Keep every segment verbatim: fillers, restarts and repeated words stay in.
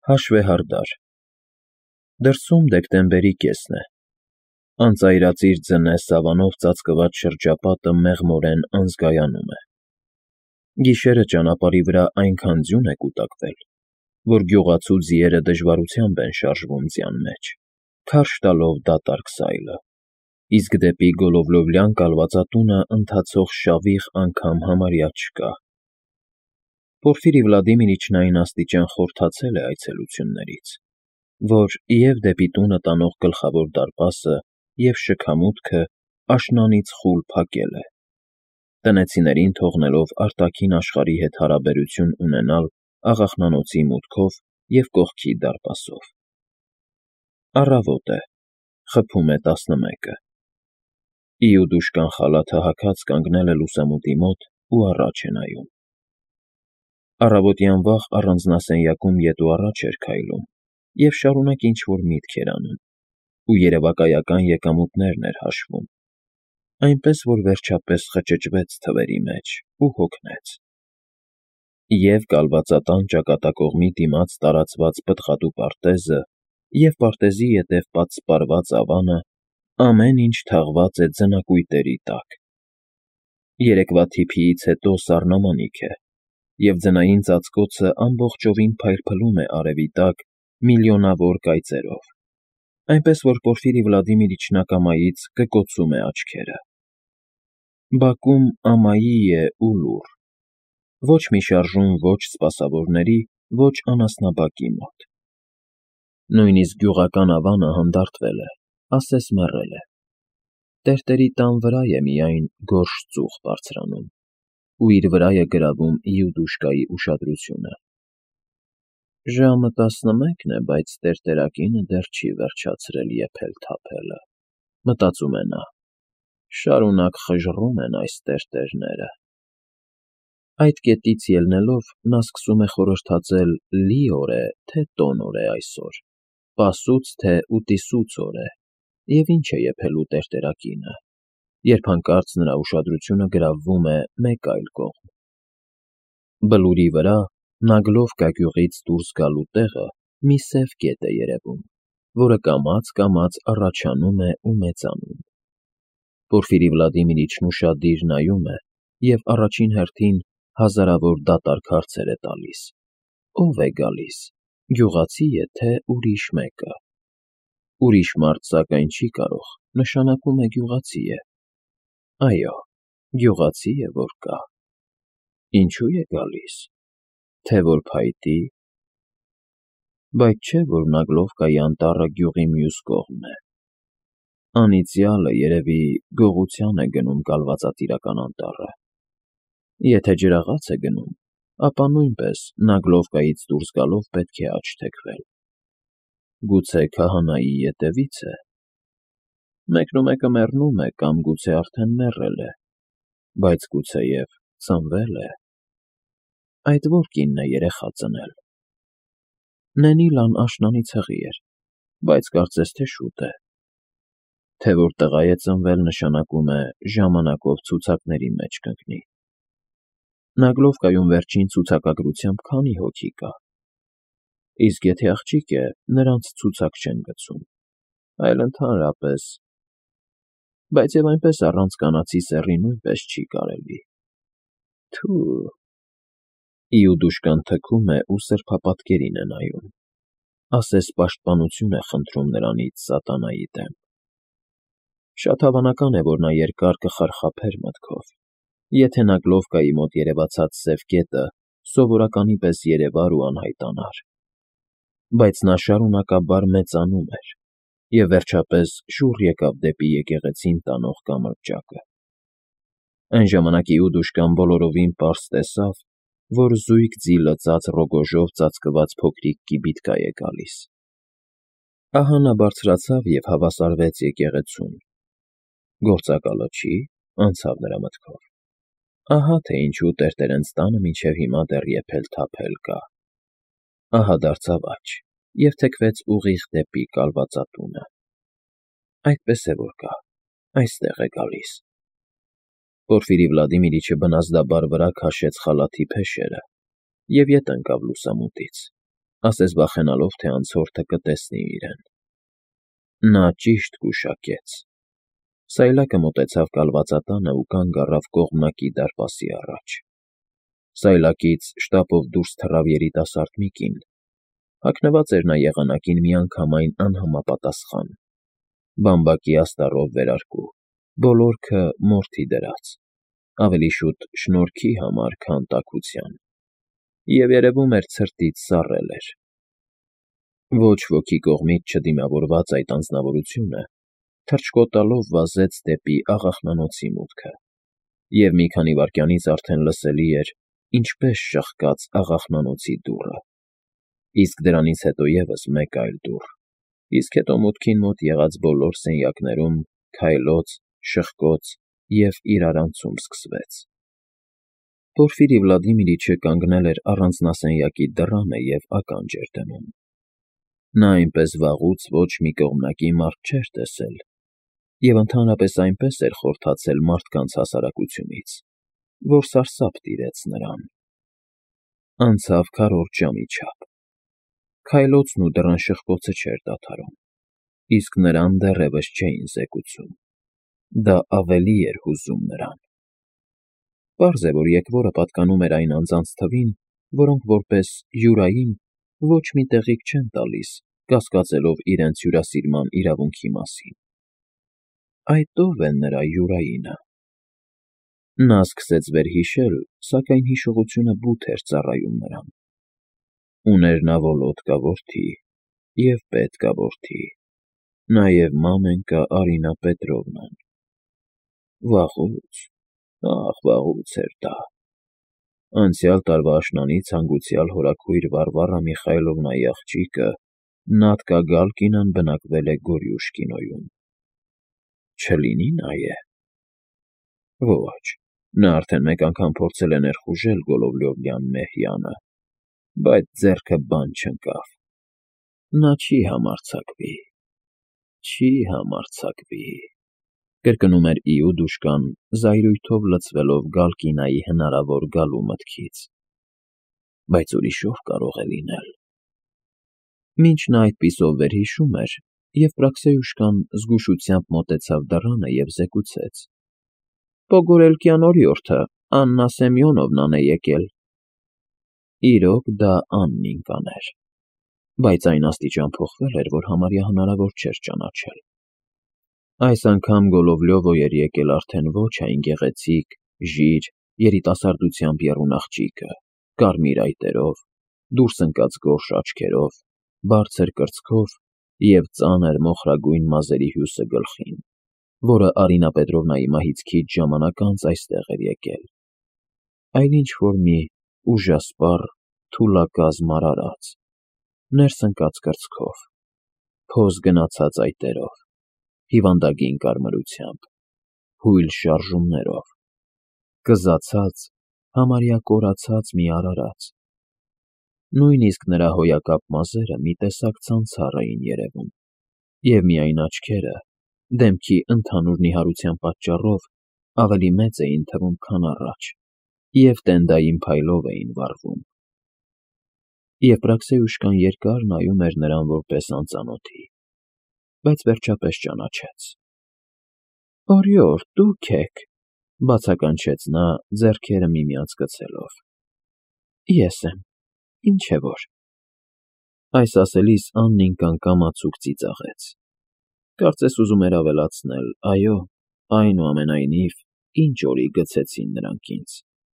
Հաշվեհարդար Դրսում դեկտեմբերի կեսն է, անծայրածիր ձնե սավանով ծածկված շրջապատը մեղմորեն անզգայանում է, գիշերը ճանապարհի վրա այնքան ձյուն է կուտակվել, որ գյուղացու ձիերը դժվարությամբ են շարժվում ձյան մեջ, քարշ տալով դատարկ սայլը, իսկ դեպի Գոլովլովլյան կալվածատունը ընթացող շավիղ անգամ համարյա չկա։ Պորֆիրի Վլադիմիրիչն այն աստիճան խորթացել է այցելություններից, որ և դեպի տունը տանող գլխավոր դարպասը, և շքամուտքը աշնանից խուլ փակել է, տնեցիներին թողնելով արտաքին աշխարհի հետ հարաբերություն ունենալ աղախնանոցի մուտքով և կողքի դարպասով։ Առավոտ է, խփում է տասնմեկը։ Իուդուշկան խալաթը հագած կանգնել է լուսամուտի մոտ ու առաջ է նայում։ Առավոտյան վաղ առանձնասենյակում ետ ու առաջ էր քայլում և շարունակ ինչ-որ միտք էր անում ու երևակայական եկամուտներն էր հաշվում, այնպես որ վերջապես խճճվեց թվերի մեջ ու հոգնեց։ Եվ կալվածատան ճակատակողմի դիմաց տարածված պտղատու պարտեզը և պարտեզի ետև պատսպարված ավանը ամեն ինչ թաղված է ձնակույտերի տակ։ Երեկվա թիփիից հետո սառնամանիք է, և ձնային ծածկոցը ամբողջովին փայլփլում է արևի տակ միլիոնավոր կայծերով, այնպես որ Պորֆիրի Վլադիմիրիչն ակամայից կկոցում է աչքերը։ Բակում ամայի է ու լուռ, ոչ մի շարժում ոչ սպասավորների, ոչ անասնաբակի մոտ։ Նույնիսկ գյուղական ավանը հանդարտվել է, ասես մեռել է, տերտերի տան վրա է միայն գորշ ծուխ բարձրանում ու իր վրա է գրավում Իուդուշկայի ուշադրությունը։ Ժամը տասնմեկն է, բայց տերտերակինը դեռ չի վերջացրել եփել֊թափելը, մտածում է նա, շարունակ խժռում են այս տերտերները։ Այդ կետից ելնելով՝ նա սկսում է խորհրդածել լի օր է, թե տոնօր է այսօր, պասուց, թե ուտիսուց օր է, և ինչ է եփելու տերտերակինը, երբ հանկարծ նրա ուշադրությունը գրավվում է մեկ այլ կողմ։ Բլուրի վրա, Նագլովկա գյուղից դուրս գալու տեղը մի սև կետ է երևում, որը կամաց֊կամաց առաջանում է ու մեծանում։ Պորֆիրի Վլադիմիրիչն ուշադիր նայում է և առաջին հերթին հազարավոր դատարկ հարցեր է տալիս. ո՞վ է գալիս, գյուղացի է, թե ուրիշ մեկը։ Ուրիշ մարդ սակայն չի կարող, նշանակում է գյուղացի է։ Այո, գյուղացի է, որ կա։ Ինչո՞ւ է գալիս, թե որ փայտի։ Բայց չէ՞ որ Նագլովկայի անտառը գյուղի մյուս կողմն է։ Անիծյալը, երևի, գողության է գնում կալվածատիրական անտառը։ Եթե ջրաղաց է գնում, ապա նույնպես Նագլովկայից դուրս գալով պետք է աջ թեքվել։ Գուցե քահանայի ետևի՞ց է։ Մեկնումեկը մեռնում է կամ գուցե արդեն մեռել է, բայց գուցեև ծնվել է։ Այդ ո՞ր կինն է երեխա ծնել։ Նենիլան աշնանի ցեղի էր, բայց կարծես թե շուտ է։ Թե որ տղա է ծնվել, նշանակում է ժամանակով ցուցակների մեջ կընկնի։ Նագլովկայում վերջին ցուցակագրությամբ քանի՞ հոգի կա։ Իսկ եթե աղջիկ է, նրանց ցուցակ չեն գցում, այլ ընդհանրապես։ Բայց և այնպես առանց կանացի սեռի նույնպես չի կարելի։ Թո՛ւ։ Իուդուշկան թքում է ու սրբապատկերին է նայում, ասես պաշտպանություն է խնդրում նրանից սատանայի դեմ։ Շատ հավանական է, որ նա երկար կխարխափեր մտքով, եթե Նագլովկայի մոտ երևացած սև կետը սովորականի պես երևար ու անհայտանար։ Բայց նա շարունակաբար մեծանում էր և վերջապես շուռ եկավ դեպի եկեղեցին տանող կամրջակը։ Այն ժամանակ Իուդուշկան բոլորովին պարզ տեսավ, որ զույգ ձի լծած ռոգոժով ծածկված փոքրիկ կիբիտկա է գալիս։ Ահա նա բարձրացավ և հավասարվեց եկեղեցուն։ Գործակալը չի՞, անցավ նրա մտքով։ Ահա թե ինչու տերտերենց տանը մինչև հիմա դեռ եփել֊թափել կա։ Ահա դարձավ աջ և թեքվեց ուղիղ դեպի կալվածատունը։ Այդպես է որ կա, այստեղ է գալիս։ Պորֆիրի Վլադիմիրիչը բնազդաբար վրա քաշեց խալաթի փեշերը և ետ ընկավ լուսամուտից։ ասես վախենալով, թե անցորդը կտեսնի իրեն։ Նա ճիշտ գուշակեց։ Սայլակը մոտեցավ կալվածատանը ու կանգ առավ կողմնակի դարպասի առաջ։ Սայլակից շտապով դուրս թռավ երիտասարդ մի կին։ Հագնված էր նա եղանակին միանգամայն անհամապատասխան, բամբակի աստառով վերարկու, բոլորքը մորթի դրած, ավելի շուտ շնորհքի համար, քան տաքության, և երևում էր ցրտից սառել էր։ Ոչ ոքի կողմից չդիմավորված այդ անձնավորությունը թռչկոտալով վազեց դեպի աղախնանոցի մուտքը, և մի քանի վայրկյանից արդեն լսելի էր, ինչպես շաղկաց աղախնանոցի դուռը, իսկ դրանից հետո ևս մեկ այլ դուռ, իսկ հետո մուտքին մոտ եղած բոլոր սենյակներում քայլոց, շխկոց և իրարանցում սկսվեց։ Պորֆիրի Վլադիմիրիչը կանգնել էր առանձնասենյակի դռանը և ականջ էր դնում։ Նա այնպես վաղուց ոչ մի կողմնակի մարդ չէր տեսել և ընդհանրապես այնպես էր խորթացել մարդկանց հասարակությունից, որ սարսափ տիրեց նրան։ Անցավ քառորդ ժամի չափ։ Քայլոցն ու դռան շխկոցը չէր դադարում, իսկ նրան դեռևս չէին զեկուցում։ Դա ավելի էր հուզում նրան։ Պարզ է, որ եկվորը պատկանում էր այն անձանց թվին, որոնք որպես յուրային ոչ մի տեղիք չեն տալիս, կասկածելով իրենց հյուրասիրման իրավունքի մասին։ Այդ ո՞վ է նրա յուրայինը։ Նա սկսեց վերհիշել, սակայն հիշողությունը բութ էր ծառայում նրան։ Ուներ նա ոլորտկա որդի և պետկա որդի, նաև մամենկա Արինա Պետրովնան։ Վաղուց, ախ, վաղուց էր դա։ Անցյալ տարվա աշնանի ցանկության հորաքույր Վարվարա Միխայիլովնայի աղջիկը Նատկա Գալկինան բնակվել է Գորյուշ կինոյում։ Չլինի՞ նա է։ Ոչ, նա արդեն մեկ անգամ փորձել է ներխուժել Գոլովլյովյան Մեհյանը, բայց ձեռքը բան չընկավ։ Նա չի համարձակվի, չի համարձակվի, կրկնում էր Իուդուշկան, զայրույթով լցվելով Գալկինայի հնարավոր գալու մտքից։ Բայց ուրիշով կարող է լինել։ Մինչ նա այդպիսով վերհիշում էր, և Պրաքսեյուշկան զգուշությամբ մոտեցավ դռանը և զեկուցեց. «Պոգորելկյան օրիորդը, Աննա Սեմյոնովնան է եկել»։ Իրոք դա Աննինկան էր, բայց այն աստիճան փոխվել էր, որ համարյա հնարավոր չէր ճանաչել։ Այս անգամ Գոլովլյովը էր եկել արդեն ոչ այն գեղեցիկ, ժիր, երիտասարդությամբ եռուն աղջիկը, կարմիր այտերով, դուրս ընկած գորշ աչքերով, բարձր կրծքով և ծանր մոխրագույն մազերի հյուսը գլխին, որը Արինա Պետրովնայի մահից քիչ ժամանակ անց այստեղ էր եկել, այլ ինչ-որ մի ուժասպառ, թուլակազմ արարած, ներս ընկած կրծքով, փոզ գնացած այտերով, հիվանդագին կարմրությամբ, հույլ շարժումներով, կզացած, համարյա կորացած մի արարած։ Նույնիսկ նրա հոյակապ մազերը մի տեսակ ցանցառ էին երևում, և միայն աչքերը, դեմքի ընդհանուր նիհարության պատճառով, ավելի մեծ էին թվում, քան առաջ, և տենդային փայլով էին վառվում։ Եվ Պրաքսեյուշկան երկար նայում էր նրան որպես անծանոթի, բայց վերջապես ճանաչեց։ «Օրիորդ, դուք եք,֊ բացականչեց նա, ձեռքերը միմյանց գցելով։ Ես եմ, ինչ է որ»։ Այս ասելիս Աննինկան կամացուկ ծիծաղեց։ Կարծես ուզում էր ավելացնել. «Այո, այնուամենայնիվ, ինչ օրի գցեցին նրանք ինձ»։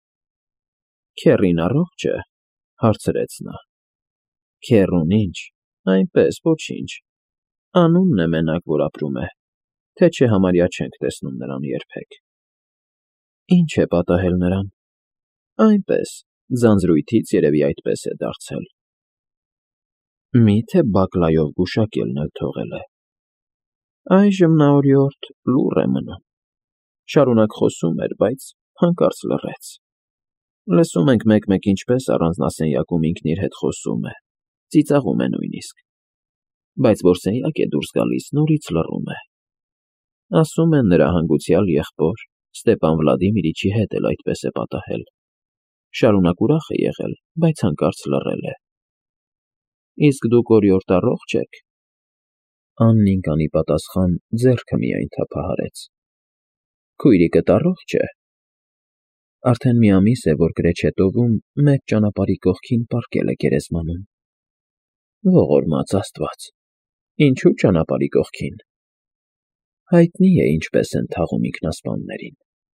«Քեռին առողջ է,֊ հարցրեց նա։ «Քեռուն ինչ, այնպես, ոչինչ, անունն է մենակ, որ ապրում է, թե չէ համարյա չենք տեսնում նրան երբեք»։ «Ի՞նչ է պատահել նրան»։ «Այնպես, ձանձրույթից երևի այդպես է դարձել»։ «Մի՞թե բակլայով գուշակելն էլ թողել է»։ «Այժմ նա, օրիորդ, լուռ է մնում, շարունակ խոսում էր, բայց հանկարծ լռեց։ Լսում ենք մեկ֊մեկ ինչպես առանձնասենյակում ինքն իր հետ խոսում է, ծիծաղում է նույնիսկ, բայց որ սենյակ է դուրս գալիս, նորից լռում է։ Ասում են, նրա հանգուցյալ եղբոր Ստեպան Վլադիմիրիչի հետ էլ այդպես է պատահել։ Շարունակ ուրախ է եղել, բայց հանկարծ լռել է»։ Իսկ դուք օրիորդ առողջ եք։ Աննին կանի պատասխան ձեռքը միայն թափահարեց։ Քույրիկդ առողջ է։ Արդեն մի ամիս է, որ Կրեչետովում մեկ ճանապարհի կողքին պառկել է գերեզմանում։ Ողորմած Աստված, ինչու ճանապարհի կողքին։ Հայտնի է ինչպես են թաղում ինքնասպաններին։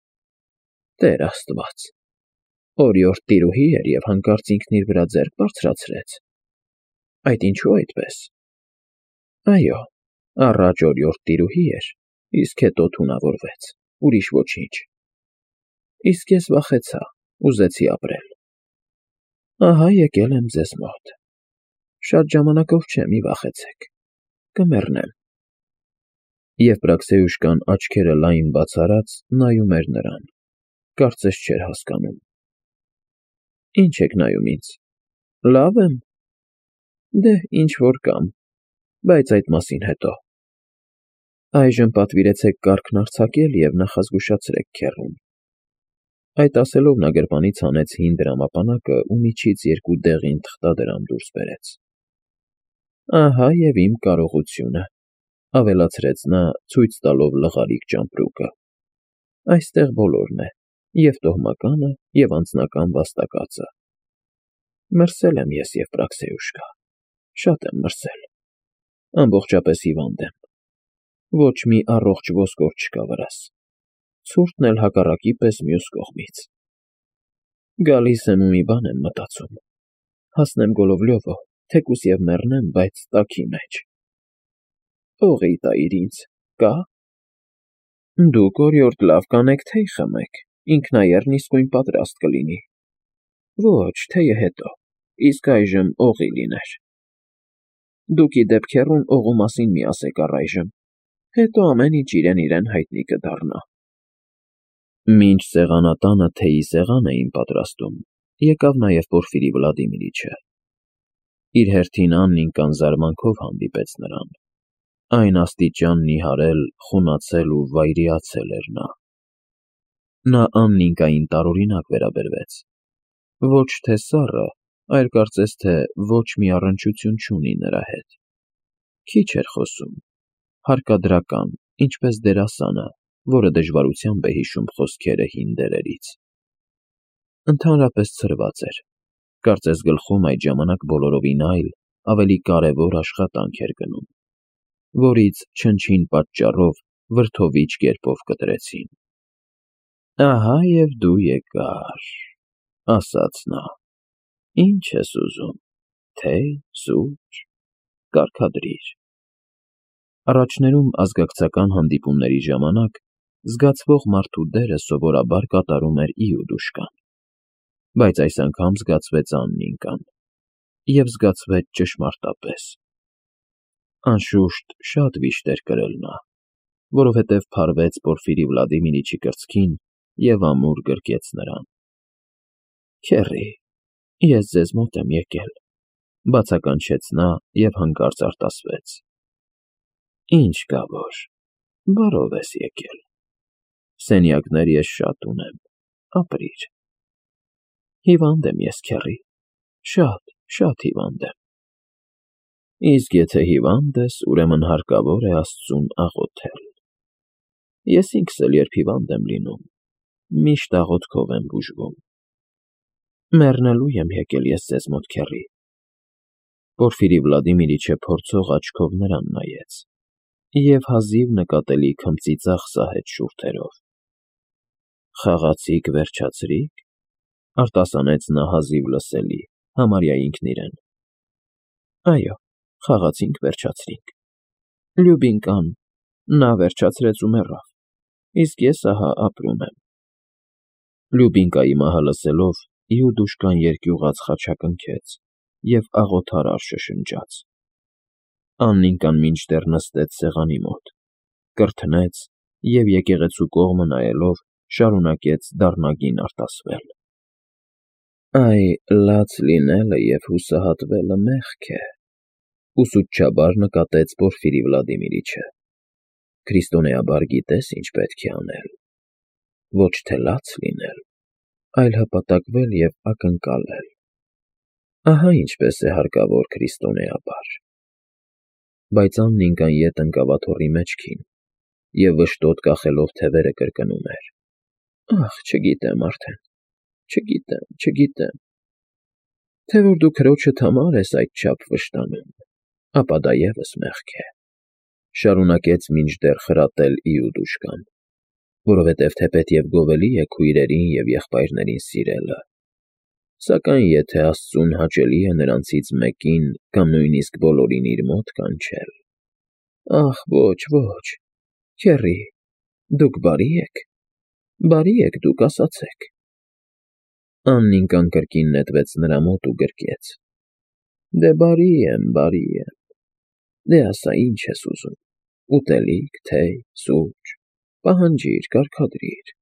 Տեր Աստված, օրիորդ տիրուհի էր և հանկարծ ինքն իր վրա ձեռք բարձրացրեց։ Այդ ինչու այդպես։ Այո, առաջ օրիորդ տիրուհի էր, իսկ հետո թունավորվեց, ուրիշ ոչինչ։ Իսկ ես վախեցա, ուզեցի ապրել։ Ահա եկել եմ ձեզ մոտ։ Շատ ժամանակով չէ, մի վախեցեք, կմեռնեմ։ Եվ Պրաքսեուշկան աչքերը լայն բաց արած նայում էր նրան, կարծես չէր հասկանում։ Ինչ եք նայում ինձ, լավ եմ։ Դե, ինչ-որ կամ, բայց այդ մասին հետո։ Այժմ պատվիրեցեք կառքն արձակել և նախազգուշացրեք քեռուն։ Այդ ասելով նա գրպանից հանեց հին դրամապանակը ու միջից երկու դեղին թղթադրամ դուրս բերեց։ Ահա և իմ կարողությունը, ավելացրեց նա, ցույց տալով լղարիկ ճամպրուկը։ Այստեղ բոլորն է, և տոհմականը, և անձնական վաստակածը։ Մրսել եմ ես և Պրաքսեուշկա, շատ եմ մրսել, ամբողջապես հիվանդ եմ, ոչ մի առողջ ոսկոր չկա վրաս, ցուրտն էլ հակառակի պես մյուս կողմից։ Գալիս եմ ու մի բան եմ մտածում, հասնեմ Գոլովլյովո, թեկուզ և մեռնեմ, բայց տաքի մեջ։ Օղի տայիր ինձ, կա։ Դուք օրիորդ լավ կանեք թեյ խմեք, ինքնաեռն իսկույն պատրաստ կլինի։ Ոչ, թեյը հետո, իսկ այժմ օղի լիներ։ Դուք ի դեպ քեռուն օղու մասին մի ասեք առայժմ, հետո ամեն ինչ իրեն֊իրեն հայտնի կդառնա։ Մինչ սեղանատանը թեյի սեղան էին պատրաստում, եկավ նաև Պորֆիրի Վլադիմիրիչը։ Իր հերթին Աննիկան զարմանքով հանդիպեց նրան։ Այն աստիճան նիհարել, խունացել ու վայրիացել էր նա։ Նա Աննիկային տարօրինակ վերաբերվեց։ Ոչ թե սառը, այլ կարծես թե ոչ մի առնչություն չունի նրա հետ։ Քիչ էր խոսում, հարկադրական, ինչպես դերասանը, որը դժվարությամբ է հիշում խոսքերը հին դերերից։ Ընդհանրապես ցրված էր, կարծես գլխում այդ ժամանակ բոլորովին այլ, ավելի կարևոր աշխատանք էր գնում, որից չնչին պատճառով վրդովիչ կերպով կտրեցին։ Ահա և դու եկար, ասաց նա։ Ինչ ես ուզում, թեյ, սուրճ, կարգադրիր։ Առաջներում ազգակցական հանդիպումների ժամանակ զգացվող մարդու դերը սովորաբար կատարում էր Իուդուշկան, բայց այս անգամ զգացվեց Աննիկան, և զգացվեց ճշմարտապես։ Անշուշտ, շատ վիշտ էր կրել նա, որովհետև փարվեց Պորֆիրի Վլադիմիրիչի կրծքին և ամուր գրկեց նրան։ Քեռի, ես ձեզ մոտ եմ եկել, բացականչեց նա և հանկարծ արտասվեց։ Ինչ կա որ, բարով ես եկել։ Սենյակներ ես շատ ունեմ, ապրիր։ Հիվանդ եմ ես, քեռի, շատ, շատ հիվանդ եմ։ Իսկ եթե հիվանդ ես, ուրեմն հարկավոր է Աստծուն աղոթել։ Ես ինքս էլ երբ հիվանդ եմ լինում, միշտ աղոթքով եմ բուժվում։ Մեռնելու եմ եկել ես ձեզ մոտ, քեռի։ Պորֆիրի Վլադիմիրիչը փորձող աչքով նրան նայեց և հազիվ նկատելի քմծիծաղ սահեց շուրթերով։ Խաղացիք վերջացրի՞ք, արտասանեց նա հազիվ լսելի, համարյա ինքն իրեն։ Այո, խաղացինք, վերջացրինք։ Լյուբինկան, նա վերջացրեց ու մեռավ, իսկ ես ահա ապրում եմ։ Լյուբինկայի մահը լսելով Իուդուշկան երկյուղած խաչակնքեց և աղոթարար շշնջաց։ Աննիկան մինչդեռ նստեց սեղանի մոտ, կրթնեց և եկեղեցու կողմը նայելով շարունակեց դառնագին արտասվել։ Այ, լաց լինելը և հուսահատվելը մեղք է, ուսուցչաբար նկատեց Պորֆիրի Վլադիմիրիչը։ Քրիստոնեաբար գիտես ինչ պետք է անել։ Ոչ թե լաց լինել, այլ հպատակվել և ակնկալել։ Ահա ինչպես է հարկավոր քրիստոնեաբար։ Բայց Աննին ետ ընկավ աթոռի մեջքին և վշտոտ կախելով թևերը կրկնում էր. «Ախ, չգիտեմ արդեն, չգիտեմ, չգիտեմ… Թե որ դու քրոջդ համար ես այդչափ վշտանում, ապա դա ևս մեղք է,֊ շարունակեց մինչդեռ խրատել Իուդուշկան,֊ որովհետև թեպետև գովելի է քույրերին և եղբայրներին սիրելը, սակայն եթե Աստծուն հաճելի է նրանցից մեկին կամ նույնիսկ բոլորին իր մոտ կանչել… Ախ, ոչ, ոչ, քեռի, դուք բարի եք, բարի եք դուք, ասացեք…» Աննին կրկին նետվեց նրա մոտ ու գրկեց. «Դե բարի եմ, բարի եմ… Դե ասա, ինչ ես ուզում, ուտելիք, թեյ, սուրճ… Պահանջիր, կարգադրիր…»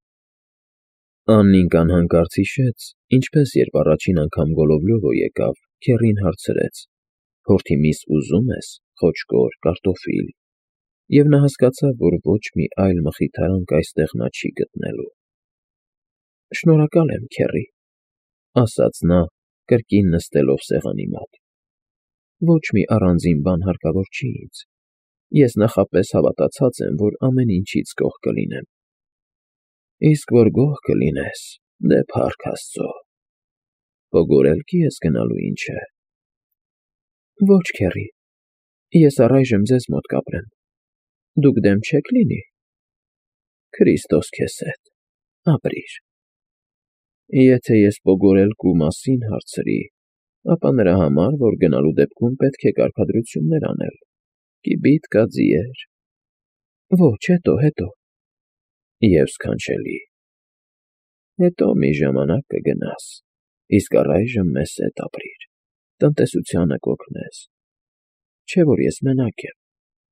Աննին հանկարծ հիշեց, ինչպես երբ առաջին անգամ Գոլովլյովը եկավ, քեռին հարցրեց. «Հորթի միս ուզում ես, խոճկոր, կարտոֆիլ…» և նա հասկացավ, որ ոչ մի այլ մխիթարանք այստեղ նա չի գտնելու։ «Շնորհակալ եմ, քեռի,֊ ասաց նա, կրկին նստելով սեղանի մոտ,֊ ոչ մի առանձին բան հարկավոր չի ինձ… Ես նախապես հավատացած եմ, որ ամեն ինչից գոհ կլինեմ…» Իսկ որ գոհ կլինես, դե փառք Աստծո… Ողորելքի ես գնալու, ինչ է… Ոչ, քեռի, ես առայժմ ձեզ մոտ կապրեմ… Դուք դեմ չե՞ք լինի… Քրիստոս քեզ հետ… Ապրիր… Եթե ես ողորելկու մասին հարցրի, ապա նրա համար, որ գնալու դեպքում պետք է կարգադրություններ անել, կիբիթ կա, ձիեր… Ոչ, հետո, հետո… Եվ սքանչելի… Հետո մի ժամանակ կգնաս, իսկ առայժմ մեզ հետ ապրիր, տնտեսությանը կօգնես… Չէ՞ որ ես մենակ եմ…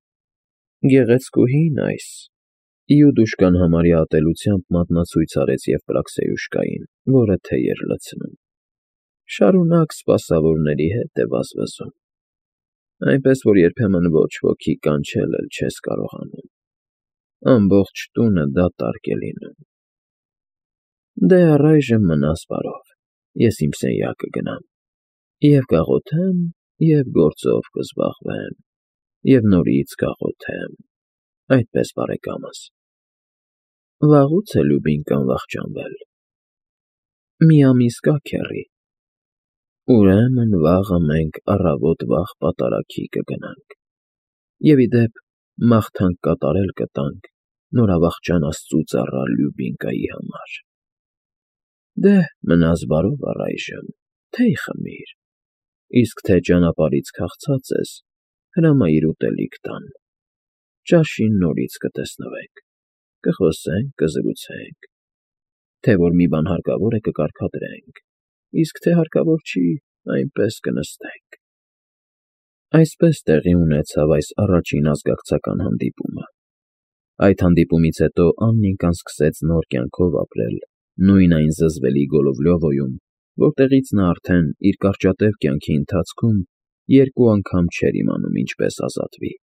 Գեղեցկուհին այս…֊ Իուդուշկան համարյա ատելությամբ մատնացույց արեց Եվպրաքսեյուշկային, որը թեյ էր լցնում,֊ շարունակ սպասավորների հետ է վազվզում, այնպես որ երբեմն ոչ ոքի կանչել էլ չես կարողանում… Ամբողջ տունը դատարկ է լինում… Դե առայժմ մնաս բարով, ես իմ սենյակը գնամ, և կաղոթեմ, և գործով կզբաղվեմ, և նորից կաղոթեմ, այդպես բարեկամս… Վաղուց է Լյուբինկան վախճանվել… Մի ամիս կա, քեռի… Ուրեմն վաղը մենք առավոտ վաղ պատարագի կգնանք, և ի դեպ, մաղթանք կատարել կտանք նորավախճան Աստծու ծառա Լյուբինկայի համար… Դե, մնաս բարով առայժմ, թեյ խմիր, իսկ թե ճանապարհից քաղցած ես, հրամայիր ուտելիք տան… Ճաշին նորից կտեսնվենք, կխոսենք, կզրուցենք… Թե որ մի բան հարկավոր է, կկարգադրենք, իսկ թե հարկավոր չի, այնպես կնստենք… Այսպես տեղի ունեցավ այս առաջին ազգակցական հանդիպումը… Այդ հանդիպումից հետո Աննին սկսեց նոր կյանքով ապրել նույն այն զզվելի Գոլովլյովոյում, որտեղից նա արդեն իր կարճատև կյանքի ընթացքում երկու անգամ չէր իմանում ինչպես ազատվի։